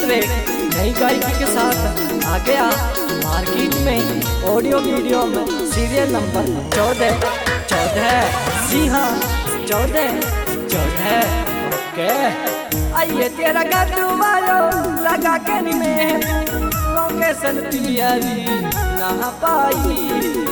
दूसरे नई गायकी के साथ आ गया मार्केट में ऑडियो वीडियो में सीरियल नंबर 14 जी हाँ 14 ओके। आइए तेरा गद्दू लगा के में लोकेशन पियारी ना पाई।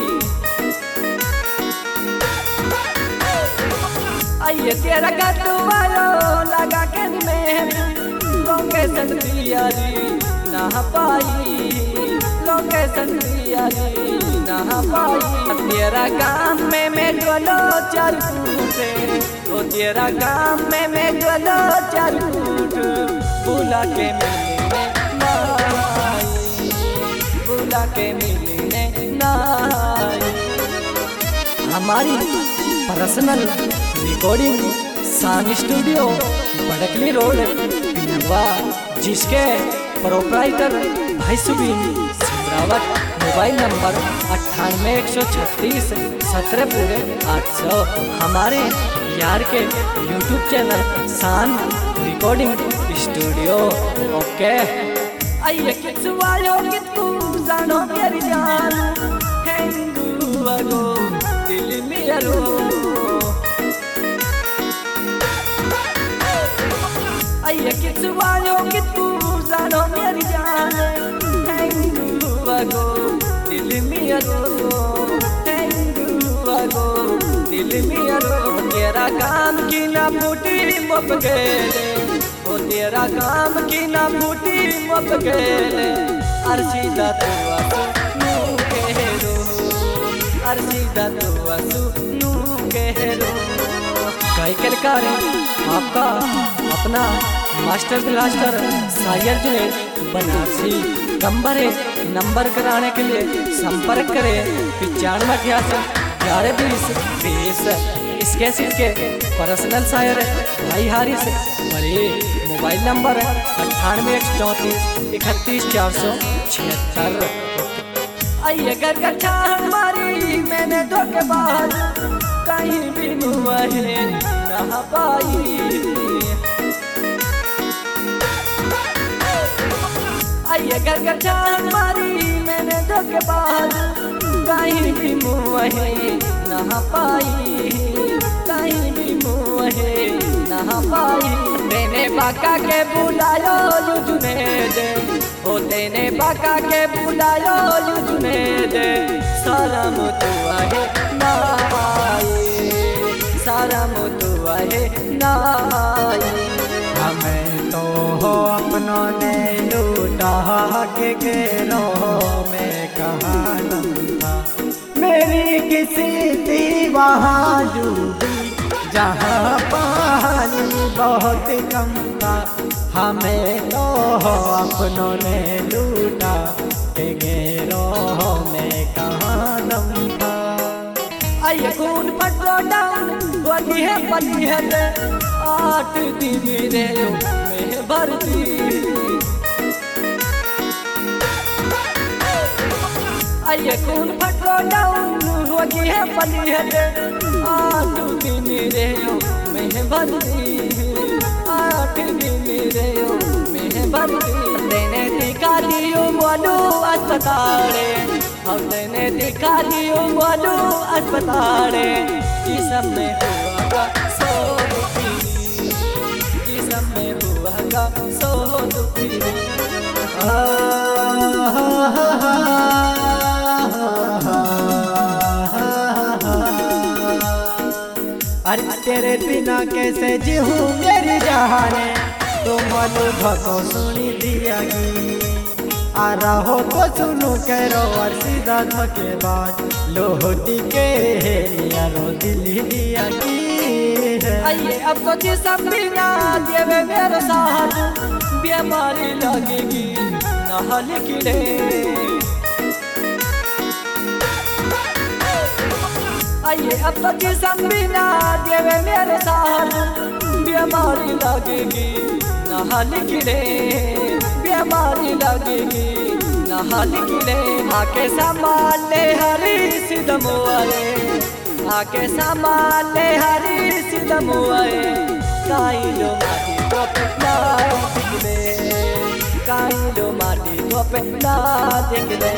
आइए तेरा गद्दू लगा के में लोकेशन पियारी ना पाई। लोकेशन पियारी ना पाई। तेरा गाँव में मैं डोलो चलूटे ओ तेरा गाँव में मैं डोलो चलूट बुला के मिलने ना आई। बुला के मिलने ना आई। हमारी personal recording Saan studio Badkali road Pindwa, जिसके प्रोप्राइटर भाई सुबीन सिमरावत। मोबाइल नंबर 98 136 17 पूरे 800। हमारे यार के YouTube channel Saan recording studio okay. आइए किसवायो कितू जानो मेरी जान हैंगू अगो दिल मेरो। आइए किसवायो कितू जानो मेरी जान हैंगू अगो दिल मेरो। हैंगू अगो दिल मेरो। तेरा काम की ना बूटी मुप गेले ओ तेरा काम की ना बूटी मुप गेले। अर्शीदा तू आसू नू केरो। अर्शीदा तू आसू नू केरो। गाय कलकार आपका अपना मास्टर ब्लास्टर शायर जुनेद बनारसी। नंबर कराने के लिए संपर्क करें 95 11 20 इसके सिक्के पर्सनल शायर भाई हारिस बड़े। Mobile number 98 134 31 476। आइए घर का छान मारी मैंने धोखेबाज कहीं भी मुँह ना पाई। आइए घर का छान मारी मैंने धोखेबाज कहीं भी मुँह ना पाई। कहीं भी मुँह ना पाई। मैंने बाका के बुलायो युजुने दे ओ तेने बाका के बुलायो युजुने दे। शरम तू आहे ना आई। शरम तू आहे ना आई। हमें तो हो अपनों ने लूटा के घेरों में कहाँ दम था। मेरी किसी थी वहाँ डूबी जहाँ पानी बहुत कम था। हमें तो हो अपनों ने लूटा के घेरों में कहाँ दम था। आइए खून पटो डाउन गोली है पली है 8 दिन रे में भरती। आइए खून पटो डाउन गोली है पली है 8 दिन रे में भरती। 8 दिन रे में भरती। देने दिखा दियो बोलो अस्पताले हम देने दिखा दियो बोलो अस्पताले। जिसम में हुआ सो दुखी। जिसम में हुआ सो दुखी। अरे तेरे बिना कैसे जीऊँ मेरी जहाने। तुम अनुभव सुनी दिया आ रहो तो सुनो करो और सीधा धके बाद लोहटी के लिया रो दिल लिया की। आइए अब तो जिसम बिना देवे मेरे साथ बीमारी लगेगी नहा लिखले। आइए अब तो जिसम बिना देवे मेरे साथ बीमारी लगेगी नहा लिखले। बीमारी लगेगी नहा लिखले। आके संभाल ले हरी सिदमुआए। आके संभाल ले हरी सिदमुआए। काई लो माटी को पिटना दिखले। आइलो माटी तो पे ना देख ले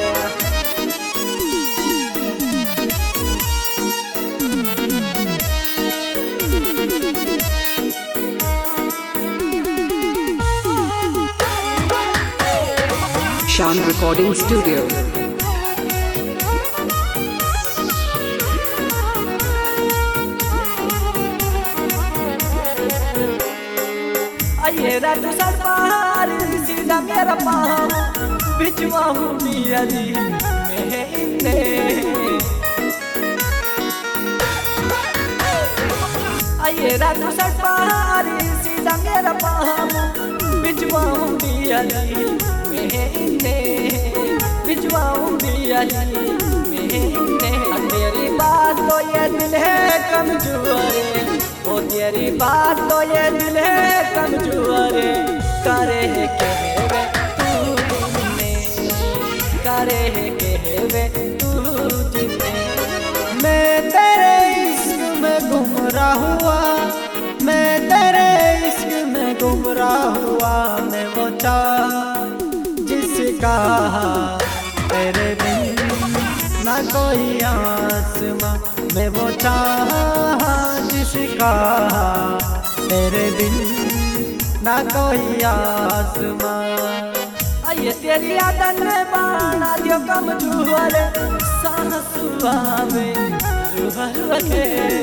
Shan Recording Studio. आइए रात सर पहाड़ सीधा मेरा पाँव बिचवा हूँ मियाली में इन्ने आइए रात सर पहाड़ सीधा मेरा पाँव बिचवा हूँ मियाली में इन्ने बिचवा हूँ मियाली में इन्ने तेरी बात तो ये दिल है कमजोर ओ तेरी बात तो ये दिल है कमजोर करे है कहवे तू जिन्ने करे है कहवे तू जिन्ने मैं तेरे इश्क में गुमराह हुआ मैं तेरे इश्क में गुमराह हुआ मैं वो चाह जिसका तेरे बिन ना कोई आसमां मैं वो चाह जिसका तेरे बिन ना कोई आसमां आइए तेरी यादन में बाना दियो कमजोर सांस आवे जुहर के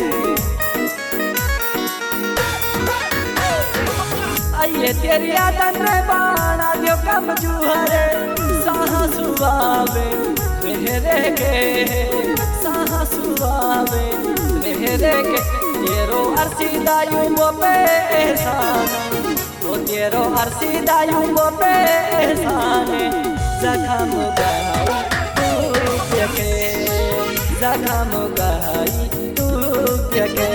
आइए तेरी यादन में बाना दियो कमजोर सांस आवे रह के सांस आवे रह के तेरो अर्सीदा यूं पे एहसान ओ तेरो अर्सीदा यूं पे एहसान जखम गई तू के जखम गई तू के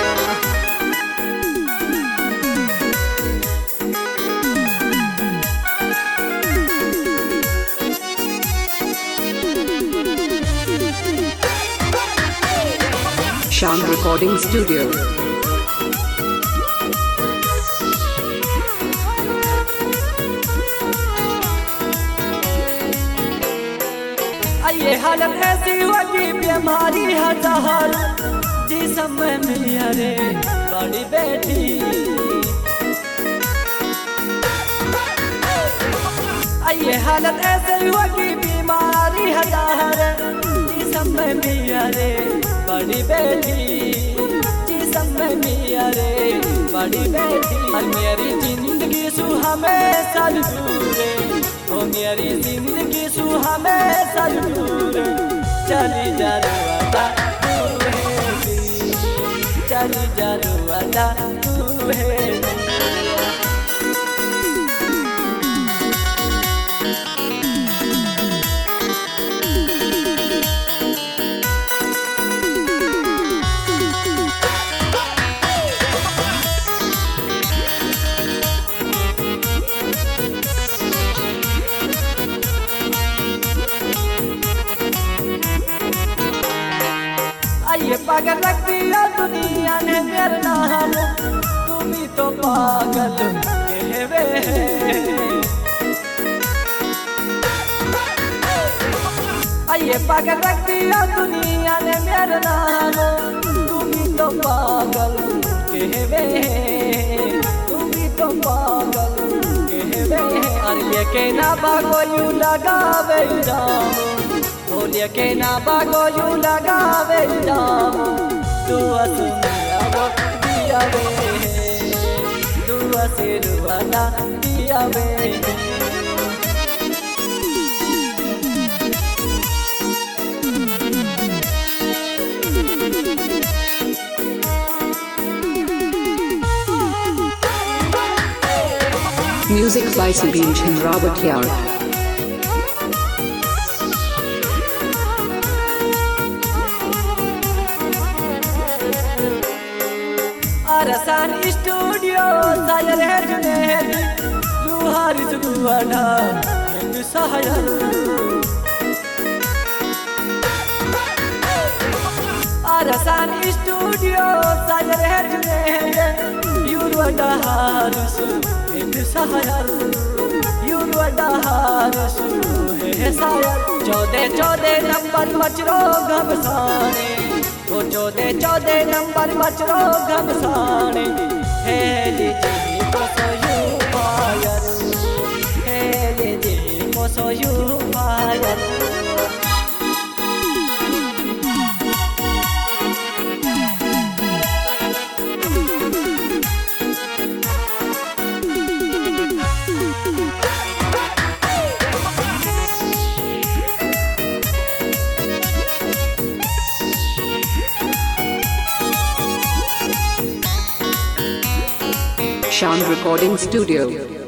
Shan Recording Studio. आइए हालत ऐसी होगी बीमारी हजार जिसम में मेरे बड़ी बेटी आइए हालत ऐसी होगी बीमारी हजार जिसम में मेरे बड़ी बेटी जिसम में मेरे बड़ी बेटी और मेरी जिंदगी सुहा में साल दूर ओ मेरी जिंदगी सुहा में साल दूर चली जा रुआदा तू है चली जा रुआदा तू है आइए पागल रख दिया दुनिया ने मेरा नाम तुम ही तो पागल कहवे आइए पागल रख दिया दुनिया ने मेरा नाम तुम ही तो पागल कहवे तुम ही तो पागल कहवे अरे के ना भागो यूं लगावे जाम बोलिए के ना बागो यूं लगावे जाम तू असुनिया वो दिया वे तू असिरुआना दिया वे Music by Sabine and Robert Yard. Arsan studio सायर है जुनेद लुहार जुआना हिंद सायर अरसान स्टूडियो सायर है जुनेद यूरोडा हारुस हिंद सायर शुरू डहार शुरू है शायद 14 नंबर मचरो घमसाने ओ 14 नंबर मचरो घमसाने हे लीजिए को सोयू फायर हे लीजिए को सोयू फायर Sound Recording Studio.